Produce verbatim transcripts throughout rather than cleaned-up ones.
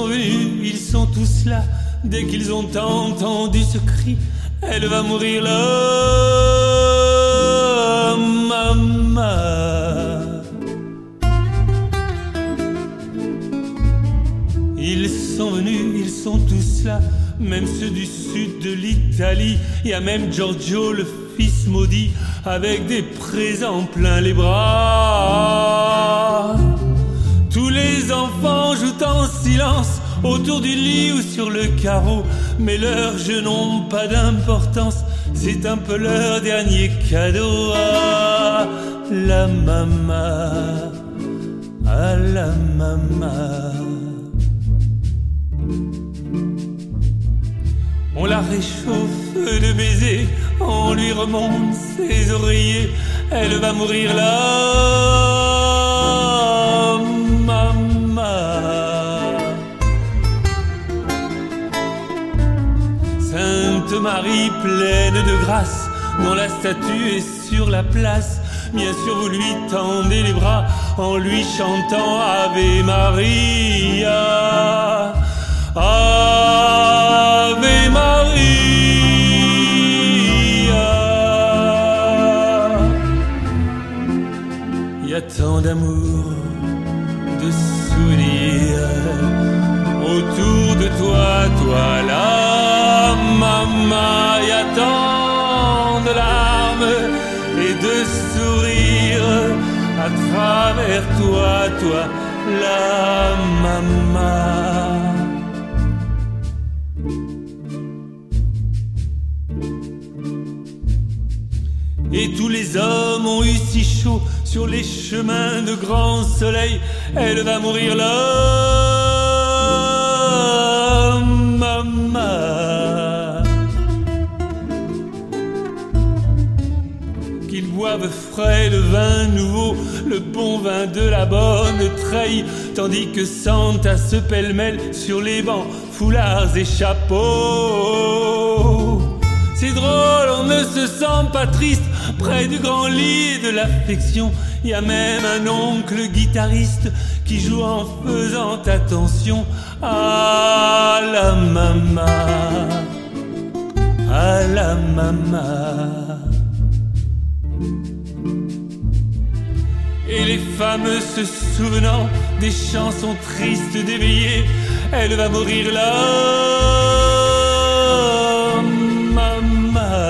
sont venus, ils sont tous là. Dès qu'ils ont entendu ce cri, elle va mourir là, maman. Ils sont venus, ils sont tous là, même ceux du sud de l'Italie. Il y a même Giorgio, le fils maudit, avec des présents plein les bras. Tous les enfants jouent en silence autour du lit ou sur le carreau, mais leurs jeux n'ont pas d'importance, c'est un peu leur dernier cadeau. Ah, la maman, ah la maman. On la réchauffe de baisers, on lui remonte ses oreillers, elle va mourir là, maman. Sainte Marie pleine de grâce, dont la statue est sur la place, bien sûr vous lui tendez les bras en lui chantant Ave Maria. Ave Maria. Il y a tant d'amour, de souvenirs autour de toi, toi là, maman. Il y a tant de larmes et de sourires à travers toi, toi là, maman. Et tous les hommes ont eu si chaud sur les chemins de grand soleil, elle va mourir là, maman. Qu'ils boivent frais le vin nouveau, le bon vin de la bonne treille, tandis que Santa se pêle-mêle sur les bancs, foulards et chapeaux. C'est drôle, on ne se sent pas triste près du grand lit de l'affection. Il y a même un oncle guitariste qui joue en faisant attention à la maman, à la maman. Et les femmes se souvenant des chansons tristes d'éveillé, elle va mourir là, maman.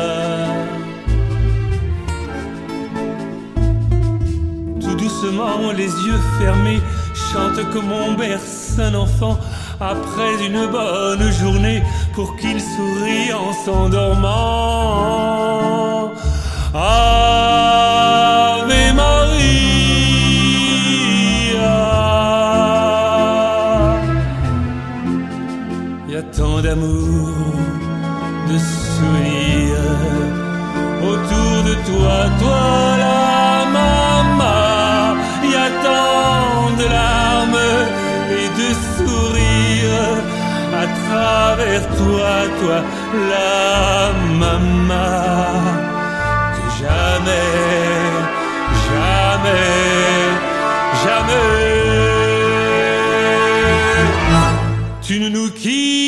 Tout doucement, les yeux fermés, chante comme on berce un enfant après une bonne journée pour qu'il sourie en s'endormant. Ave Maria. Il y a tant d'amour, de souvenirs autour de toi, toi la maman. Il y a tant de larmes et de sourires à travers toi, toi la maman. Que jamais, jamais, jamais tu ne nous quittes.